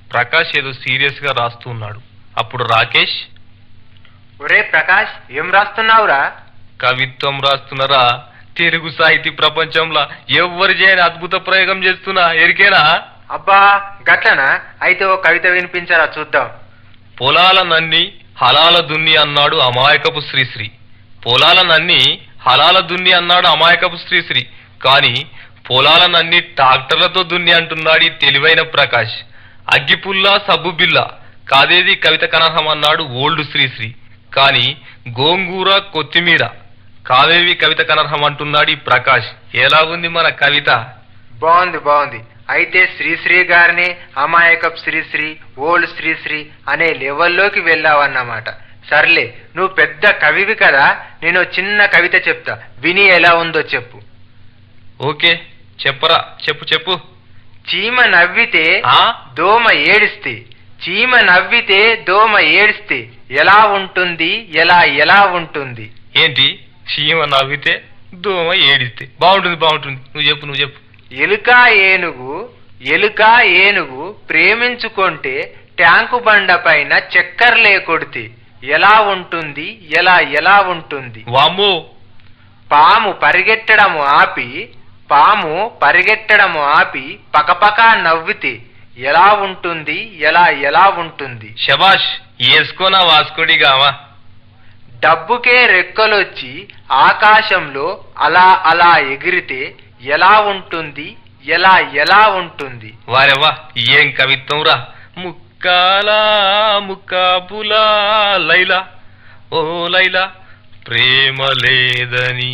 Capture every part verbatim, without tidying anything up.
ప్రకాష్ ఏదో సీరియస్ గా రాస్తున్నాడు. అప్పుడు రాకేష్, ఒరే ప్రకాష్, ఏం రాస్తున్నావురా? కవిత్వం రాస్తున్నారా? తెలుగు సాహితీ ప్రపంచంలో ఎవ్వరు చేయని అద్భుత ప్రయోగం చేస్తున్నా, ఎరికేనా? అబ్బా గట్లనా? అయితే ఓ కవిత వినిపించరా చూద్దాం. పొలాల నన్ని హలాల దున్ని అన్నాడు అమాయకపు శ్రీశ్రీ. పొలాల నన్ని హలాల దున్ని అన్నాడు అమాయకపు శ్రీశ్రీ. కాని పొలాల నన్ని ట్రాక్టర్లతో దున్ని అంటున్నాడు ఈ తెలివైన ప్రకాష్. అగ్గిపుల్లా సబ్బు బిల్ల కాదేది కవిత కనర్హం అన్నాడు ఓల్డ్ శ్రీశ్రీ. కాని గోంగూర కొత్తిమీర కావేవి కవిత కనర్హం అంటున్నాడు ఈ ప్రకాష్. ఎలా ఉంది మన కవిత? బాగుంది బాగుంది. అయితే శ్రీశ్రీ గారిని అమాయకప్ శ్రీశ్రీ, ఓల్డ్ శ్రీశ్రీ అనే లెవెల్లోకి వెళ్ళావన్నమాట. సర్లే, నువ్వు పెద్ద కవివి కదా, నేను చిన్న కవిత చెప్తా, విని ఎలా ఉందో చెప్పు. ఓకే, చెప్పరా, చెప్పు చెప్పు. చీమ నవ్వితే ఆ దోమ ఏడిస్తే, చీమ నవ్వితే దోమ ఏడిస్తే ఎలా ఉంటుంది, ఎలా ఎలా ఉంటుంది? ఏంటి? చీమ నవ్వితే దోమ ఏడిస్తే బాగుంటుంది బాగుంటుంది నువ్వు చెప్పు నువ్వు చెప్పు. ఎలుక ఏనుగు ఎలుక ఏనుగు ప్రేమించుకుంటే ట్యాంకు బండ పైన చక్కర్లే కొడితే ఎలా ఉంటుంది, ఎలా ఎలా ఉంటుంది? వామ్మో. పాము పరిగెట్టడము ఆపి పాము పరిగెట్టడము ఆపి పకపకా నవ్వితే ఎలా ఉంటుంది, ఎలా ఎలా ఉంటుంది? శబాష్, వేసుకోనా వాస్కోడిగావా. డబ్బుకే రెక్కలొచ్చి ఆకాశంలో అలా అలా ఎగిరితే ఎలా ఉంటుంది, ఎలా ఎలా ఉంటుంది? వారెవ్వా, ఏం కవిత్వం రా. ముక్కాలా ముక్కాపులా లైలా ఓ లైలా ప్రేమ లేదని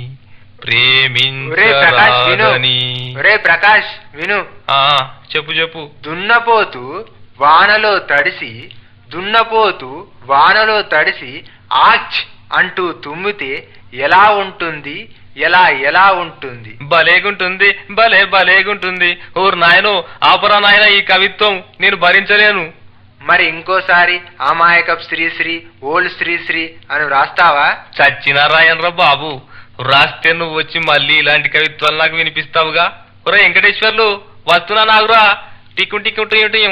ప్రేమించరాదని. ఒరే ప్రకాష్ విను. ఆ చెప్పు చెప్పు. దున్నపోతు వానలో తడిసి దున్నపోతు వానలో తడిసి ఆచ్ అంటూ తుమ్మితే ఎలా ఉంటుంది, ఎలా ఎలా ఉంటుంది? భలేగుంటుంది, భలే భలేగుంటుంది. ఓరు నాయనో, ఆపరా నాయన ఈ కవిత్వం, నేను భరించలేను. మరి ఇంకోసారి అమాయకప్ శ్రీశ్రీ, ఓల్డ్ శ్రీశ్రీ అని రాస్తావా? చచ్చిన రాయనరా బాబు, రాస్తే నువ్వు వచ్చి మళ్ళీ ఇలాంటి కవిత్వాలు నాకు వినిపిస్తావుగా. ఒరే వెంకటేశ్వర్లు, వస్తున్నా నాగురా. టిక్కు టిక్కు టియ్యం.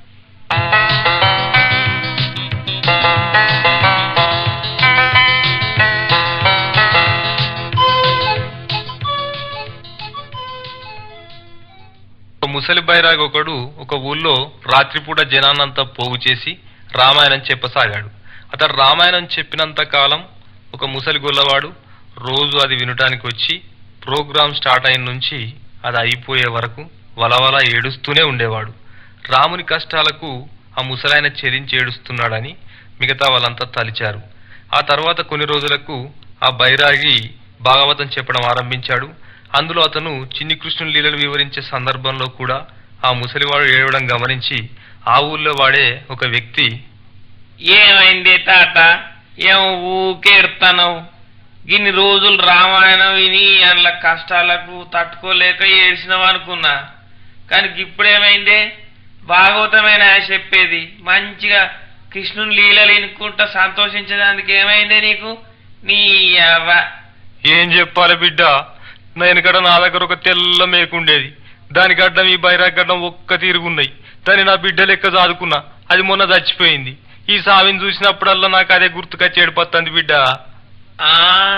ముసలి బైరాగ్ ఒకడు ఒక ఊళ్ళో రాత్రిపూట జనాన్నంతా పోగు చేసి రామాయణం చెప్పసాగాడు. అతడు రామాయణం చెప్పినంత కాలం ఒక ముసలి గొల్లవాడు రోజు అది వినటానికి వచ్చి ప్రోగ్రాం స్టార్ట్ అయిన నుంచి అది అయిపోయే వరకు వలవల ఏడుస్తూనే ఉండేవాడు. రాముని కష్టాలకు ఆ ముసలాయన చెరించి ఏడుస్తున్నాడని మిగతా వాళ్ళంతా తలిచారు. ఆ తర్వాత కొన్ని రోజులకు ఆ బైరాగి భాగవతం చెప్పడం ఆరంభించాడు. అందులో అతను చిన్ని కృష్ణుని లీలలు వివరించే సందర్భంలో కూడా ఆ ముసలివాడు ఏడవడం గమనించి ఆ ఊళ్ళో వాడే ఒక వ్యక్తి, ఏమైంది తాత, ఏం ఊకేడుతావు? ఇన్ని రోజులు రామాయణం విని అందులో కష్టాలకు తట్టుకోలేక ఏడ్చినావు అనుకున్నా, కానీ ఇప్పుడేమైందే? భాగవతమైన చెప్పేది మంచిగా కృష్ణుని లీలలు వినుకుంటా సంతోషించడానికి ఏమైందే నీకు? నీ అవ్వ. ఏం చెప్పాలి బిడ్డ, నేను కూడా నా దగ్గర ఒక తెల్ల మేకుండేది, దాని గడ్డం ఈ బైరాగ్ గడ్డం ఒక్క తిరుగున్నాయి. దాన్ని నా బిడ్డ లెక్క చాదుకున్నా, అది మొన్న చచ్చిపోయింది. ఈ సావిని చూసినప్పుడల్లా నాకు అదే గుర్తుకొచ్చి ఏడిపోతుంది బిడ్డ. ఆ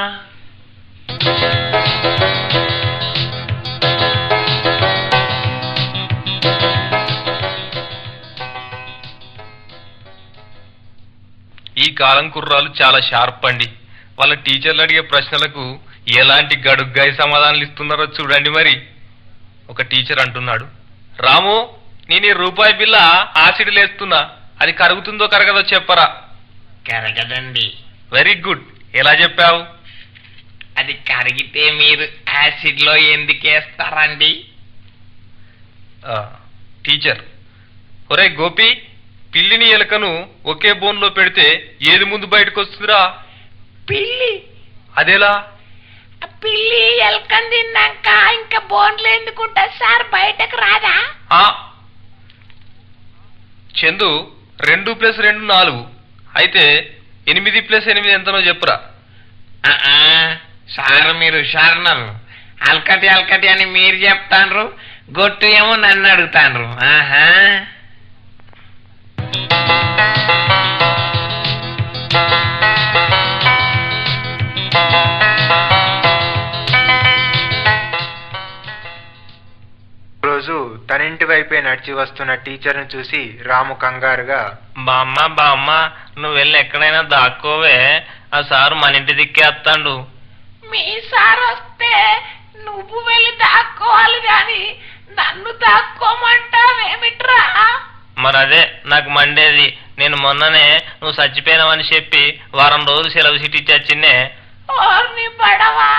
ఈ కాలం కుర్రాలు చాలా షార్ప్ అండి. వాళ్ళ టీచర్లు అడిగే ప్రశ్నలకు ఎలాంటి గడుగ్గాయి సమాధానాలు ఇస్తున్నారో చూడండి. మరి ఒక టీచర్ అంటున్నాడు, రాము నేను ఈ రూపాయి బిల్ల ఆసిడ్ లేస్తున్నా, అది కరుగుతుందో కరగదో చెప్పరా? కరగదండి. వెరీ గుడ్, ఎలా చెప్పావు? అది కరిగితే మీరు యాసిడ్ లో ఎందుకేస్తారండి? టీచర్, ఒరే గోపి, పిల్లిని ఎలకను ఒకే బోన్లో పెడితే ఏది ముందు బయటకు వస్తుందిరా? పిల్లి. అదేలా? పిల్లి ఎలకని తిన్నాక ఇంకా బోన్లు ఎందుకుంటా సార్, బయటకు రాదా? చందు, రెండు ప్లస్ రెండు నాలుగు, అయితే ఎనిమిది ప్లస్ ఎనిమిది ఎంతనో చెప్పురా. సార్ మీరు హుషారున్నారు, అల్కటి అల్కటి అని మీరు చెప్తాండ్రు, గొట్టు ఏమో నన్ను అడుగుతాండ్రు. ఆహా ఇంటి వైపే నడిచి వస్తున్న టీచర్ను చూసి రాము కంగారుగా, బామ్మ బామ్మ నువ్వు వెళ్ళి ఎక్కడైనా దాక్కోవే, ఆ సారు మన ఇంటి దిక్కేస్తాడు. మీ సార్ వస్తే నువ్వు వెళ్ళి దాక్కోవాలి గాని నన్ను దాక్కోమంటావేమిట్రా? మరదే నాకు మండేది. నేను మొన్ననే నువ్వు చచ్చిపోయినావని చెప్పి వారం రోజులు సెలవు సీట్ ఇచ్చాచిన్నే. ఓర్ని పడవా.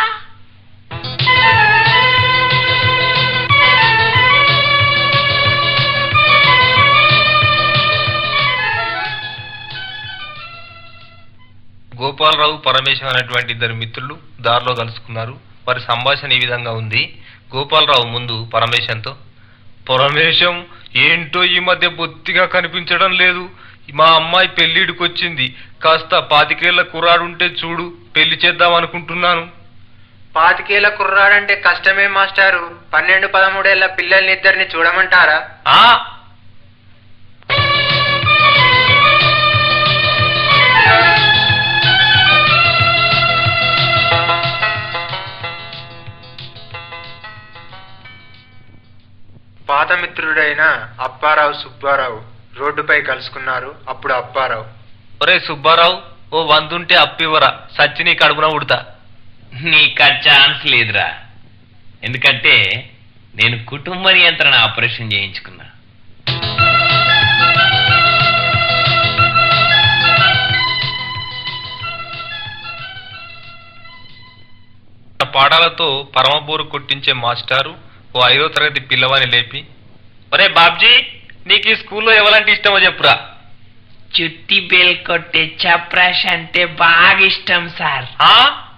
గోపాలరావు పరమేశం అనేటువంటి ఇద్దరు మిత్రులు దారిలో కలుసుకున్నారు. వారి సంభాషణ ఈ విధంగా ఉంది. గోపాలరావు ముందు పరమేశంతో, పరమేశం ఏంటో ఈ మధ్య బొత్తిగా కనిపించడం లేదు. మా అమ్మాయి పెళ్లిడికి వచ్చింది. కాస్త పాతికేళ్ల కుర్రాడుంటే చూడు, పెళ్లి చేద్దాం అనుకుంటున్నాను. పాతికేళ్ల కుర్రాడంటే కష్టమే మాస్టారు. పన్నెండు పదమూడేళ్ల పిల్లల్ని ఇద్దరిని చూడమంటారా? ఆ పాత మిత్రుడైన అప్పారావు సుబ్బారావు రోడ్డుపై కలుసుకున్నారు. అప్పుడు అప్పారావు, ఒరే సుబ్బారావు, ఓ వందుంటే అప్పివ్వరా, సచ్చి నీ కడుపున ఉడతా. నీకు ఆ ఛాన్స్ లేదురా. ఎందుకంటే నేను కుటుంబ నియంత్రణ ఆపరేషన్ చేయించుకున్నా. పాడాలతో పరమబోరు కొట్టించే మాస్టారు ఓ ఐదో తరగతి పిల్లవాని లేపి, ఒరే బాబ్జీ, నీకు ఈ స్కూల్లో ఎవరంటే ఇష్టమో చెప్పురా. చుట్టి బేల్ కొట్టే చప్రాష్ అంటే బాగా ఇష్టం సార్. ఆ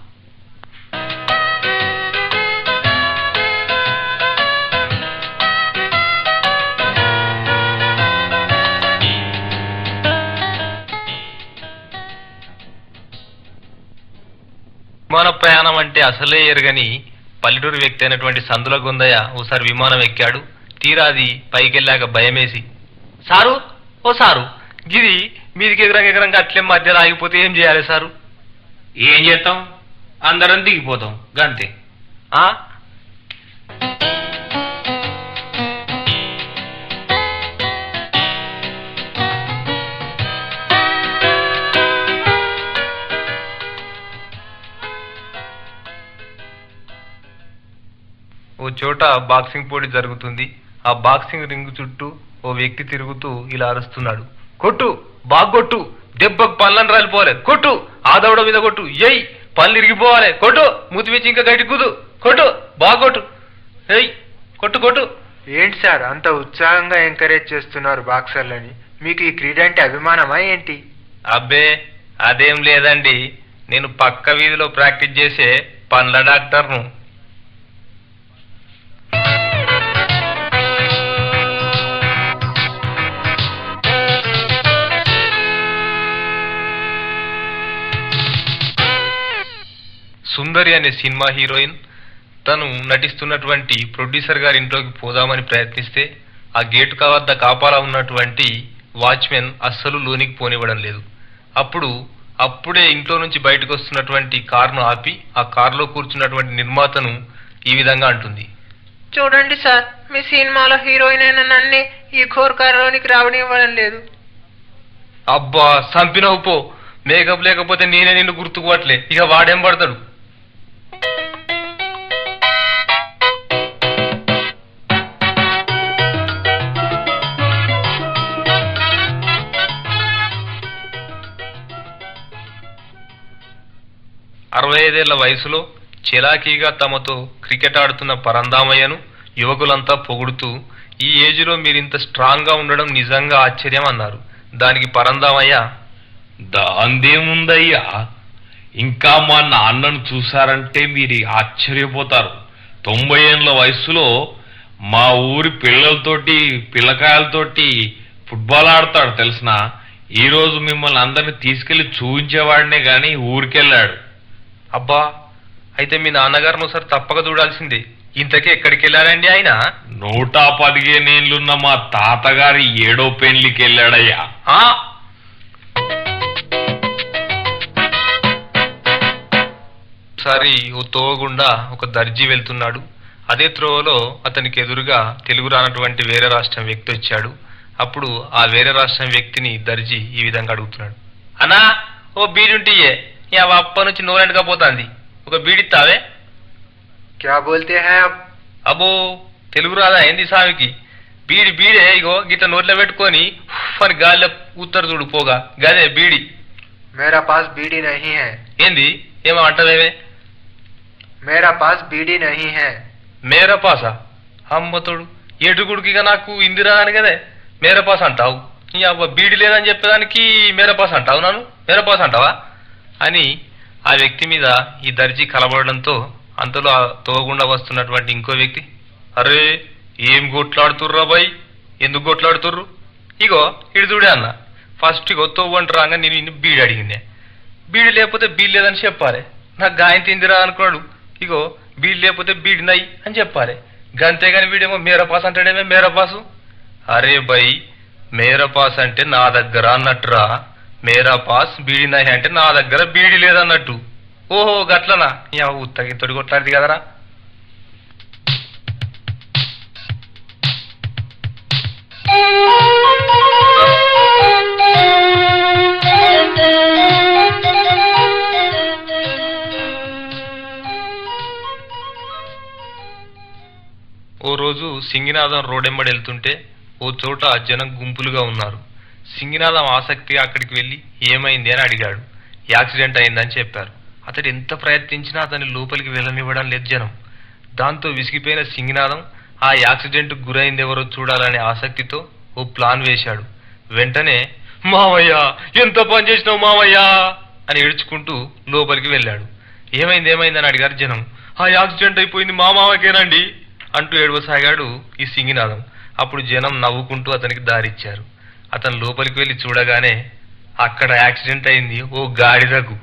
విమాన ప్రయాణం అంటే అసలే ఎరగని పల్లెటూరు వ్యక్తి అయినటువంటి సందుల గొందయ్య ఓసారి విమానం ఎక్కాడు. తీరాది పైకెళ్ళాక భయమేసి, సారు ఓ సారు, గిది మీదికి ఎగరంగా ఎగరంగా అట్లే మధ్యలో ఆగిపోతే ఏం చేయాలి సారు? ఏం చేస్తాం, అందరం దిగిపోతాం గంతే. ఆ ఓ చోట బాక్సింగ్ పోటీ జరుగుతుంది. ఆ బాక్సింగ్ రింగ్ చుట్టూ ఓ వ్యక్తి తిరుగుతూ ఇలా అరుస్తున్నాడు, కొట్టు బాగొట్టు, దెబ్బకు పళ్ళని రాలిపోవాలి, కొట్టు ఆదవడ మీద కొట్టు, ఎయ్ పళ్ళు ఇరిగిపోవాలి, కొట్టు మూతి మించి ఇంకా గట్టి కుదు, కొట్టు బాగొట్టు, ఎయ్ కొట్టు కొట్టు. ఏంటి సార్ అంత ఉత్సాహంగా ఎంకరేజ్ చేస్తున్నారు బాక్సర్లని? మీకు ఈ క్రీడ అంటే అభిమానమా ఏంటి? అబ్బే అదేం లేదండి, నేను పక్క వీధిలో ప్రాక్టీస్ చేసే పండ్ల డాక్టర్ను. సుందరి అనే సినిమా హీరోయిన్ తను నటిస్తున్నటువంటి ప్రొడ్యూసర్ గారి ఇంట్లోకి పోదామని ప్రయత్నిస్తే ఆ గేటు వద్ద కాపాలా ఉన్నటువంటి వాచ్మెన్ అస్సలు లోనికి పోనివ్వడం లేదు. అప్పుడు అప్పుడే ఇంట్లో నుంచి బయటకు వస్తున్నటువంటి కారును ఆపి ఆ కారులో కూర్చున్నటువంటి నిర్మాతను ఈ విధంగా అంటుంది, చూడండి సార్, మీ సినిమాలో హీరోయిన్ అయిన నన్నే ఈ ఘోర్ కారులోనికి రావనివ్వడం లేదు. అబ్బా సంపినవు పో, మేకప్ లేకపోతే నేనే నిన్ను గుర్తుకోవట్లే, ఇక వాడేం పడతాడు. అరవై ఐదేళ్ల వయసులో చిలాకీగా తమతో క్రికెట్ ఆడుతున్న పరందామయ్యను యువకులంతా పొగుడుతూ, ఈ ఏజ్లో మీరింత స్ట్రాంగ్ గా ఉండడం నిజంగా ఆశ్చర్యం అన్నారు. దానికి పరందామయ్య, దాందేముందయ్యా, ఇంకా మా నాన్నను చూశారంటే మీరు ఆశ్చర్యపోతారు. తొంభై ఏళ్ళ వయసులో మా ఊరి పిల్లలతోటి పిల్లకాయలతోటి ఫుట్బాల్ ఆడతాడు తెలిసిన. ఈరోజు మిమ్మల్ని అందరిని తీసుకెళ్లి చూపించేవాడినే గాని ఊరికెళ్ళాడు. అబ్బా అయితే మీ నాన్నగారిని ఒకసారి తప్పక చూడాల్సిందే. ఇంతకీ ఎక్కడికి వెళ్ళారండి ఆయన? నూట పదిహేనేళ్లున్న మా తాతగారి ఏడో పెళ్లికి వెళ్ళాడయ్యా. ఆ సరి ఓ తోవగుండా ఒక దర్జీ వెళ్తున్నాడు. అదే త్రోవలో అతనికి ఎదురుగా తెలుగు రానటువంటి వేరే రాష్ట్రం వ్యక్తి వచ్చాడు. అప్పుడు ఆ వేరే రాష్ట్రం వ్యక్తిని దర్జీ ఈ విధంగా అడుగుతున్నాడు, అన్నా ఓ బీడి ఉంటియే, యా అప్ప నుంచి నోరెండుగా పోతాంది, ఒక బీడిస్తావే? क्या बोलते हैं आप? అబ్బో తెలుగు రాదా ఏంది సామికి? బీడి బీడే ఇగో గిట్ల నోట్లో పెట్టుకొని అని గాలిలో ఉత్తరు చూడు పోగా, గదే బీడి. मेरा पास बीड़ी नहीं है. ఏంది ఏమో అంటవేవే? मेरा पास बीड़ी नहीं है. మేరా పాసా? అమ్మతోడు ఏటుగుడికిగా నాకు ఇందిరా అని కదే మేరా పాస్ అంటావు, అవ్వ బీడి లేదని చెప్పేదానికి మేరా పాస్ అంటావు, నన్ను మేరా పాస్ అంటావా అని ఆ వ్యక్తి మీద ఈ దర్జీ కలబడడంతో అంతలో ఆ తోగకుండా వస్తున్నటువంటి ఇంకో వ్యక్తి, అరే ఏం కొట్లాడుతుర్రా బాయ్, ఎందుకు కొట్లాడుతుర్రు? ఇగో ఇడు చూడే అన్న, ఫస్ట్ ఇగో తోవంట రాగా నేను ఇన్ని బీడి అడిగిందే, బీడి లేకపోతే బీడి లేదని చెప్పాలి, నాకు గాయం తిందిరా అనుకున్నాడు, ఇగో బీడి లేకపోతే బీడి నై అని చెప్పాలి, గంతేగాని వీడేమో మేరా పాస్ అంటాడేమే మేరా పాసు. అరే బై మేరా పాస్ అంటే నా దగ్గర అన్నట్టురా, మేరా పాస్ బీడి నై అంటే నా దగ్గర బీడి లేదన్నట్టు. ఓహో గట్లనా, యా ఉత్తగి తొడి కొట్లాడిది కదరా. ఓ రోజు సింగినాథం రోడెంబడి వెళ్తుంటే ఓ చోట జనం గుంపులుగా ఉన్నారు. సింగినాథం ఆసక్తిగా అక్కడికి వెళ్ళి ఏమైంది అని అడిగాడు. యాక్సిడెంట్ అయిందని చెప్పారు. అతడు ఎంత ప్రయత్నించినా అతన్ని లోపలికి వెళ్ళనివ్వడం లేదు జనం. దాంతో విసిగిపోయిన సింగినాథం ఆ యాక్సిడెంట్ గురైంది ఎవరో చూడాలనే ఆసక్తితో ఓ ప్లాన్ వేశాడు. వెంటనే మావయ్య ఎంత పని చేసినావు మావయ్య అని ఏడ్చుకుంటూ లోపలికి వెళ్ళాడు. ఏమైంది ఏమైంది అని అడిగారు జనం. ఆ యాక్సిడెంట్ అయిపోయింది మా మామకేనండి అంటూ ఏడవసాగాడు ఈ సింగినాథం. అప్పుడు జనం నవ్వుకుంటూ అతనికి దారిచ్చారు. అతను లోపలికి వెళ్ళి చూడగానే అక్కడ యాక్సిడెంట్ అయింది ఓ గాడిదకు.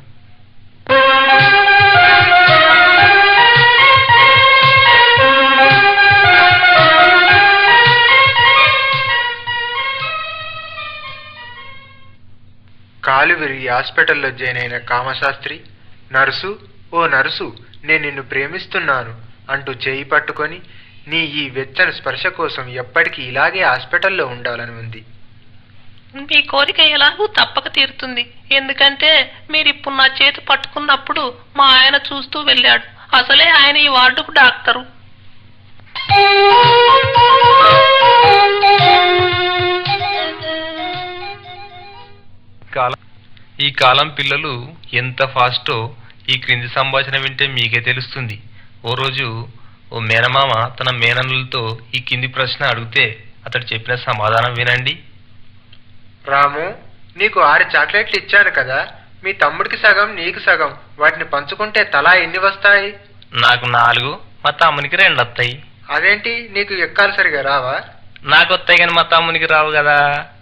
కాలు విరిగి హాస్పిటల్లో జాయిన్ అయిన కామశాస్త్రి, నర్సు ఓ నర్సు నేను నిన్ను ప్రేమిస్తున్నాను అంటూ చేయి పట్టుకొని, నీ ఈ వెచ్చని స్పర్శ కోసం ఎప్పటికీ ఇలాగే హాస్పిటల్లో ఉండాలని ఉంది. మీ కోరిక ఎలాగూ తప్పక తీరుతుంది, ఎందుకంటే మీరిప్పుడు నా చేతి పట్టుకున్నప్పుడు మా ఆయన చూస్తూ వెళ్ళాడు. అసలే ఆయన ఈ వార్డుకు డాక్టరు. కాలం ఈ కాలం పిల్లలు ఎంత ఫాస్టో ఈ క్రింది సంభాషణ వింటే మీకే తెలుస్తుంది. ఓ రోజు ఓ మేనమామ తన మేనన్నులతో ఈ కింది ప్రశ్న అడిగితే అతడు చెప్పిన సమాధానం వినండి. రాము, నీకు ఆరు చాక్లెట్లు ఇచ్చాను కదా, మీ తమ్ముడికి సగం నీకు సగం, వాటిని పంచుకుంటే తలా ఎన్ని వస్తాయి? నాకు నాలుగు, మా తమ్మునికి రెండు వస్తాయి. అదేంటి, నీకు ఎక్కాలి సరిగా రావా? నాకు వస్తాయి కానీ మా తమ్మునికి రావు కదా.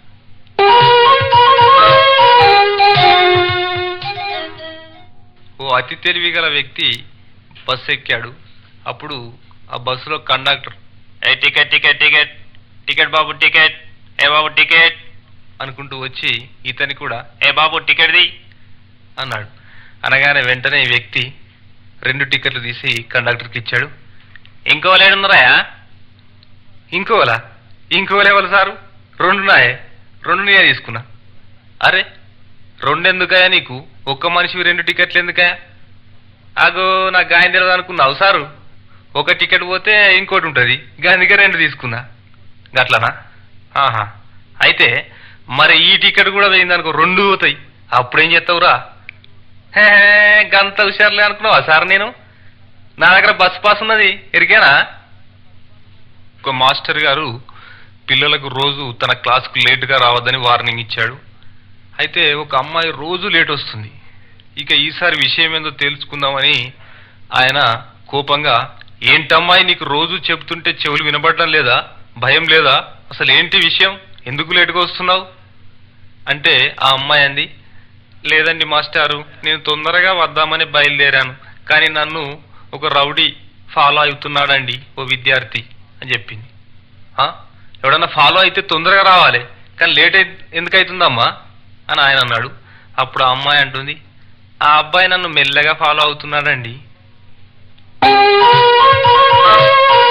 ఓ అతి తెలివి గల వ్యక్తి బస్సు ఎక్కాడు. అప్పుడు ఆ బస్సులో కండక్టర్ ఏ టికెట్ టికెట్ టికెట్ టికెట్ బాబు టికెట్, ఏ బాబు టికెట్ అనుకుంటూ వచ్చి ఇతని కూడా ఏ బాబు టికెట్ది అన్నాడు. అనగానే వెంటనే ఈ వ్యక్తి రెండు టికెట్లు తీసి కండక్టర్కి ఇచ్చాడు. ఇంకో లేడున్నారా? ఇంకోలా ఇంకోలేవలు సారు, రెండున్నాయే, రెండు నేనే తీసుకున్నా. అరే రెండెందుకయా నీకు, ఒక్క మనిషివి రెండు టికెట్లు ఎందుకయా? ఆగో నాకు గాయం తెలియదు అనుకున్నావు సారు, ఒక టికెట్ పోతే ఇంకోటి ఉంటుంది, అందుకే రెండు తీసుకున్నా. గట్లనా? ఆహా, అయితే మరి ఈ టికెట్ కూడా పోయిందనుకో, రెండు పోతాయి, అప్పుడేం చేస్తావురా? హే గంత హుషారులే అనుకున్నావా సార్? నేను నా దగ్గర బస్ పాస్ ఉన్నది, ఎరికేనా? ఒక మాస్టర్ గారు పిల్లలకు రోజు తన క్లాస్కు లేటుగా రావద్దని వార్నింగ్ ఇచ్చాడు. అయితే ఒక అమ్మాయి రోజు లేట్ వస్తుంది. ఇక ఈసారి విషయం ఏందో తెలుసుకుందామని ఆయన కోపంగా, ఏంటమ్మాయి నీకు రోజు చెబుతుంటే చెవులు వినబడడం లేదా, భయం లేదా, అసలు ఏంటి విషయం, ఎందుకు లేటుగా వస్తున్నావు అంటే ఆ అమ్మాయి అంది, లేదండి మాస్టారు, నేను తొందరగా వద్దామని బయలుదేరాను, కానీ నన్ను ఒక రౌడీ ఫాలో అవుతున్నాడండి, ఓ విద్యార్థి అని చెప్పింది. ఎవడన్నా ఫాలో అయితే తొందరగా రావాలి, కానీ లేట్ అయి ఎందుకు అవుతుందమ్మా అని ఆయన అన్నాడు. అప్పుడు ఆ అమ్మాయి అంటుంది, ఆ అబ్బాయి నన్ను మెల్లగా ఫాలో అవుతున్నాడండి.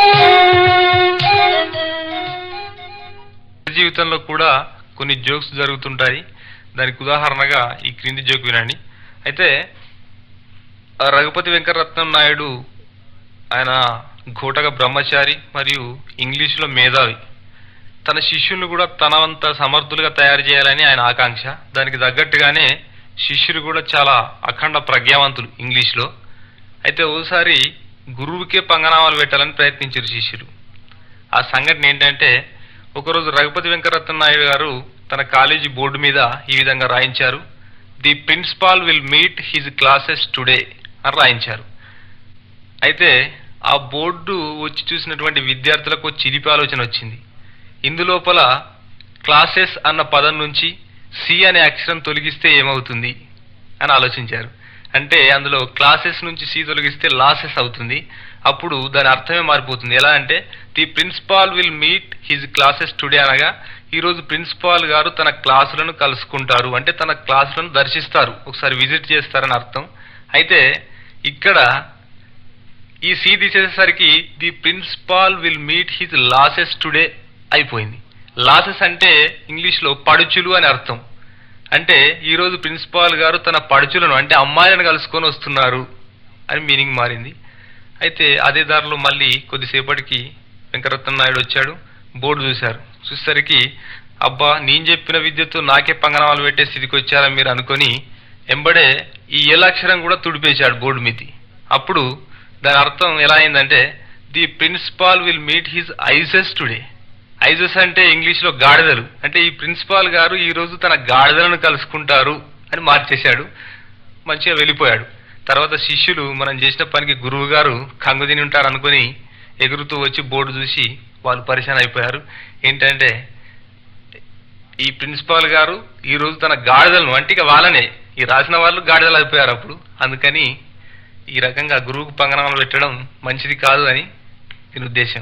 జీవితంలో కూడా కొన్ని జోక్స్ జరుగుతుంటాయి. దానికి ఉదాహరణగా ఈ క్రింది జోక్ వినండి. అయితే ఆ రఘుపతి వెంకటరత్నం నాయుడు ఆయన ఘోటక బ్రహ్మచారి మరియు ఇంగ్లీషులో మేధావి. తన శిష్యులను కూడా తనవంత సమర్థులుగా తయారు చేయాలని ఆయన ఆకాంక్ష. దానికి తగ్గట్టుగానే శిష్యులు కూడా చాలా అఖండ ప్రజ్ఞావంతులు ఇంగ్లీష్లో. అయితే ఓసారి గురువుకే పంగనామాలు పెట్టాలని ప్రయత్నించారు శిష్యులు. ఆ సంఘటన ఏంటంటే, ఒకరోజు రఘుపతి వెంకటరత్న నాయుడు గారు తన కాలేజీ బోర్డు మీద ఈ విధంగా రాయించారు, the principal will meet his classes today అని రాయించారు. అయితే ఆ బోర్డు వచ్చి చూసినటువంటి విద్యార్థులకు చిలిపి ఆలోచన వచ్చింది. ఇందులోపల క్లాసెస్ అన్న పదం నుంచి సి అనే అక్షరం తొలగిస్తే ఏమవుతుంది అని ఆలోచించారు. అంటే అందులో క్లాసెస్ నుంచి సి తొలగిస్తే లాసెస్ అవుతుంది. అప్పుడు దాని అర్థమే మారిపోతుంది. ఎలా అంటే, the principal will meet his classes today అనగా ఈరోజు ప్రిన్సిపాల్ గారు తన క్లాసులను కలుసుకుంటారు, అంటే తన క్లాసులను దర్శిస్తారు, ఒకసారి విజిట్ చేస్తారని అర్థం. అయితే ఇక్కడ ఈ సి తీసేసరికి the principal will meet his lasses today అయిపోయింది. లాసెస్ అంటే ఇంగ్లీష్లో పడుచులు అని అర్థం. అంటే ఈరోజు ప్రిన్సిపాల్ గారు తన పడుచులను అంటే అమ్మాయిలను కలుసుకొని వస్తున్నారు అని మీనింగ్ మారింది. అయితే అదే దారిలో మళ్ళీ కొద్దిసేపటికి వెంకటరత్న నాయుడు వచ్చాడు. బోర్డు చూశారు. చూసేసరికి అబ్బా నేను చెప్పిన విద్యతో నాకే పంగనామాలు పెట్టే స్థితికి వచ్చారని మీరు అనుకొని ఎంబడే ఈ ఏలాక్షరం కూడా తుడిపేశాడు బోర్డు మీది. అప్పుడు దాని అర్థం ఎలా అయిందంటే, the principal will meet his asses today. ఐజెస్ అంటే ఇంగ్లీష్లో గాడిదలు. అంటే ఈ ప్రిన్సిపాల్ గారు ఈ రోజు తన గాడిదలను కలుసుకుంటారు అని మార్చేశాడు. మంచిగా వెళ్ళిపోయాడు. తర్వాత శిష్యులు మనం చేసిన పనికి గురువు గారు కంగు తిని ఉంటారు అనుకుని ఎగురుతూ వచ్చి బోర్డు చూసి వాళ్ళు పరిశాన్ అయిపోయారు. ఏంటంటే, ఈ ప్రిన్సిపాల్ గారు ఈ రోజు తన గాడిదలను అంటే ఇక వాళ్ళనే ఈ రాసిన వాళ్ళు గాడిదలు అయిపోయారు అప్పుడు. అందుకని ఈ రకంగా గురువుకు పంగనామాలు పెట్టడం మంచిది కాదు అని దీని ఉద్దేశం.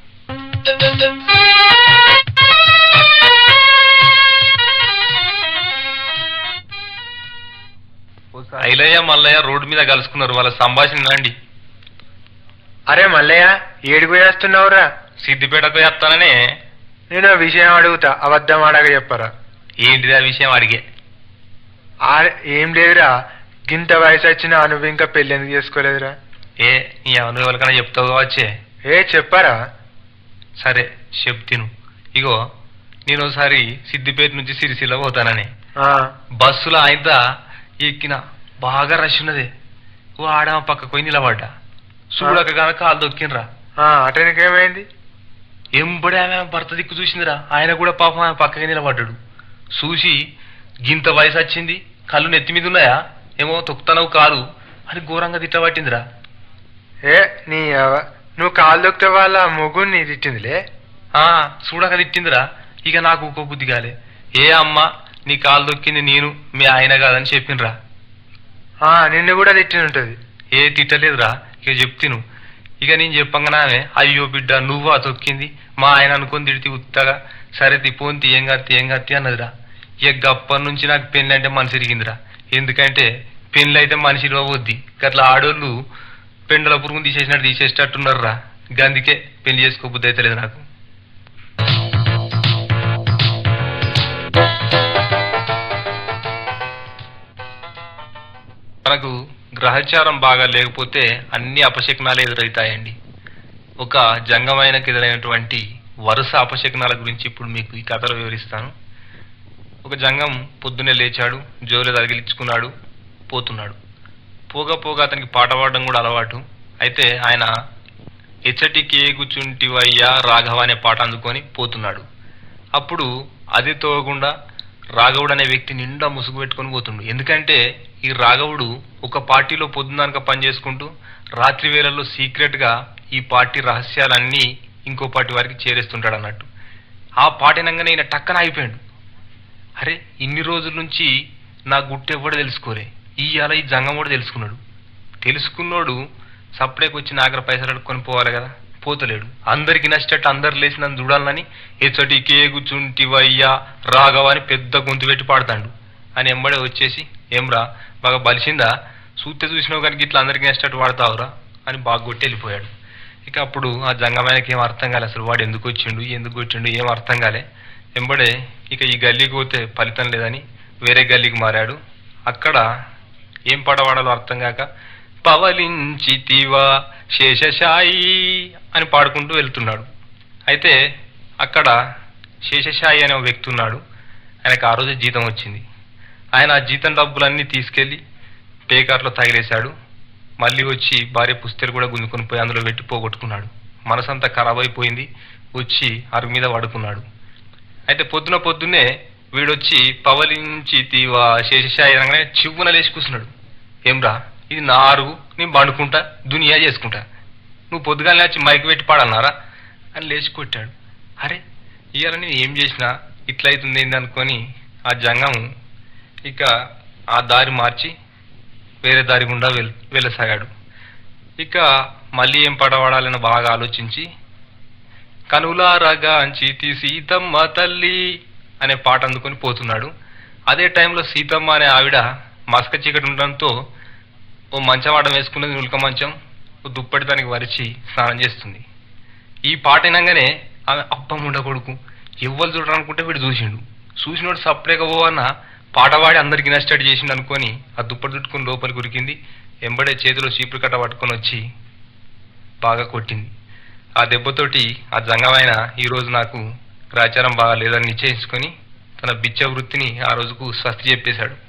ఐలయ్య మల్లయ్య రోడ్డు మీద కలుసుకున్నారు. వాళ్ళ సంభాషణ వినండి. అరే మల్లయ్య, ఏడుగు వేస్తున్నావురా? సిద్దిపేటకు చెప్తాననే. నేను ఆ విషయం అడుగుతా, అబద్ధం అడగ చెప్పరా? ఏంటిది ఆ విషయం అడిగే? ఆ- ఏం లేదురా, గింత వయసు వచ్చినా నువ్వు ఇంకా పెళ్లి ఎందుకు చేసుకోలేదురా? ఏ నీ ఎవరు ఎవరికైనా చెప్తావు కావచ్చే. ఏ చెప్పరా? సరే చెప్తిను. ఇగో నేను ఒకసారి సిద్దిపేట నుంచి సిరిసిల్ల పోతానని ఆ, బస్సులో ఆయన ఎక్కిన బాగా రష్ ఉన్నదే. ఓ ఆడ పక్క పోయి నిలబడ్డా. చూడక గాన కాలు దొక్కినరా. ఆ, అటెనకేమైంది? ఎంబడి ఆమె భర్త దిక్కు చూసిందిరా. ఆయన కూడా పాపం ఆమె పక్కకి నిలబడ్డాడు. చూసి గింత వయసు వచ్చింది, కళ్ళు నెత్తి మీద ఉన్నాయా, ఏమో తొక్కుతానవు కాలు అని ఘోరంగా తిట్టబట్టిందిరా. ఏ నీ అవ- నువ్వు కాలు దొక్కితే వాళ్ళ మొగుడిని తిట్టిందిలే. ఆ చూడక తిట్టిందిరా. ఇక నాకు ఊకో బుద్ధి కాలే. ఏ అమ్మ నీ కాలు దొక్కింది నేను, మీ ఆయన కాదని చెప్పినరా. ఆ, నిన్ను కూడా తిట్టినుంటది. ఏ తిట్టలేదురా. ఇక చెప్తిను. ఇక నేను చెప్పంగానే ఆమె, అయ్యో బిడ్డ నువ్వా తొక్కింది, మా ఆయన అనుకొని తిడితే ఉత్తగా, సరే తిపోని తీయంగా తీయంగా అన్నదిరా. ఇక గప్పటి నుంచి నాకు పెళ్ళి అంటే మనసు ఇరిగిందిరా. ఎందుకంటే పెళ్ళి అయితే మనిషి ఇవ్వవద్ది, గట్లా ఆడోళ్ళు పెండల పురుగును తీసేసినట్టు తీసేసేటట్టున్నారురా. గందుకే పెళ్లి చేసుకోబుద్ధి అయితే లేదు నాకు. మనకు గ్రహచారం బాగా లేకపోతే అన్ని అపశకునాలు ఎదురవుతాయండి. ఒక జంగమైనకి ఎదురైనటువంటి వరుస అపశకునాల గురించి ఇప్పుడు మీకు ఈ కథలో వివరిస్తాను. ఒక జంగం పొద్దున్నే లేచాడు, జోలు తగిలించుకున్నాడు, పోతున్నాడు. పోగా పోగా అతనికి పాట పాడడం కూడా అలవాటు. అయితే ఆయన ఎచ్చటికి కూర్చుంటివయ్యా రాఘవ అనే పాట అందుకొని పోతున్నాడు. అప్పుడు అది తోగకుండా రాఘవుడు అనే వ్యక్తి నిండా ముసుగు పెట్టుకొని పోతుండు. ఎందుకంటే ఈ రాఘవుడు ఒక పార్టీలో పొద్దున్నాక పనిచేసుకుంటూ రాత్రి వేళల్లో సీక్రెట్గా ఈ పార్టీ రహస్యాలన్నీ ఇంకో పార్టీ వారికి చేరేస్తుంటాడు అన్నట్టు. ఆ పాటినంగానే ఈయన టక్కన అయిపోయాడు. అరే ఇన్ని రోజుల నుంచి నా గుట్టు ఎవ్వడో తెలుసుకోలే, ఇవాళ ఈ జంగం కూడా తెలుసుకున్నాడు. తెలుసుకున్నాడు సప్పుడేకి వచ్చి నాగర పైసలు అడుక్కొని పోవాలి కదా, పోతలేడు. అందరికి నచ్చేటట్టు అందరు లేచి నన్ను చూడాలని ఎచ్చటి కేగుచుంటివయ్యా రాఘవ అని పెద్ద గొంతు పెట్టి పాడతాడు. అని ఎంబడే వచ్చేసి, ఏమ్రా బాగా బలిసిందా, చూస్తే చూసినావు కానీ ఇట్లా అందరికీ నచ్చేటట్టు వాడతావురా అని బాగా కొట్టి వెళ్ళిపోయాడు. ఇక అప్పుడు ఆ జంగమాయనకి ఏం అర్థం కాలే, అసలు వాడు ఎందుకు వచ్చిండు ఎందుకు వచ్చిండు ఏం అర్థం కాలే. వెంబడే ఇక ఈ గల్లీకి పోతే ఫలితం లేదని వేరే గల్లీకి మారాడు. అక్కడ ఏం పడవాడాలో అర్థం కాక పవలించితివా శేషశాయి అని పాడుకుంటూ వెళ్తున్నాడు. అయితే అక్కడ శేషశాయి అనే ఒక వ్యక్తి ఉన్నాడు. ఆయనకు ఆ రోజే జీతం వచ్చింది. ఆయన ఆ జీతం డబ్బులన్నీ తీసుకెళ్లి పేకార్లో తగిలేశాడు. మళ్ళీ వచ్చి భార్య పుస్తలు కూడా గుంజుకొని పోయి అందులో పెట్టి పోగొట్టుకున్నాడు. మనసంతా ఖరాబ్ అయిపోయింది. వచ్చి అరుగు మీద పడుకున్నాడు. అయితే పొద్దున పొద్దున్నే వీడొచ్చి పవలించి తీవా శేషశాయి అనగానే చివ్వున లేచి కూర్చున్నాడు. ఏమ్రా ఇది నా అరుగు, నేను పండుకుంటా దునియా చేసుకుంటా, నువ్వు పొద్దుగానే వచ్చి మైక్ పెట్టి పాడన్నారా అని లేచి కొట్టాడు. అరే ఇవాళ నేను ఏం చేసినా ఇట్లా అవుతుంది ఏంది అనుకొని ఆ జంగం ఇక ఆ దారి మార్చి వేరే దారి గుండా వెల్ వెళ్ళసాగాడు. ఇక మళ్ళీ ఏం పడవాడాలని బాగా ఆలోచించి కనులారగా అంచితి సీతమ్మ తల్లి అనే పాట అందుకొని పోతున్నాడు. అదే టైంలో సీతమ్మ అనే ఆవిడ మస్క చీకటి ఉండడంతో ఓ మంచం వేసుకున్నది, నులక మంచం, ఓ దుప్పటి దానికి వరిచి స్నానం చేస్తుంది. ఈ పాట వినంగానే ఆమె అప్పముండ కొడుకు ఎవ్వరు చూడాలనుకుంటే వీడు చూసిండు. చూసినోడు సపరేగా పోవన్న పాట పాడి అందరికి నష్టడి చేసిండు అనుకొని ఆ దుప్పటి చుట్టుకుని లోపలికి ఉరికింది. ఎంబడే చేతిలో చీపురు కట్ట పట్టుకొని వచ్చి బాగా కొట్టింది. ఆ దెబ్బతోటి ఆ జంగమైన ఈరోజు నాకు గ్రాచారం బాగా లేదని నిశ్చయించుకొని తన బిచ్చ వృత్తిని ఆ రోజుకు స్వస్తి చెప్పేశాడు.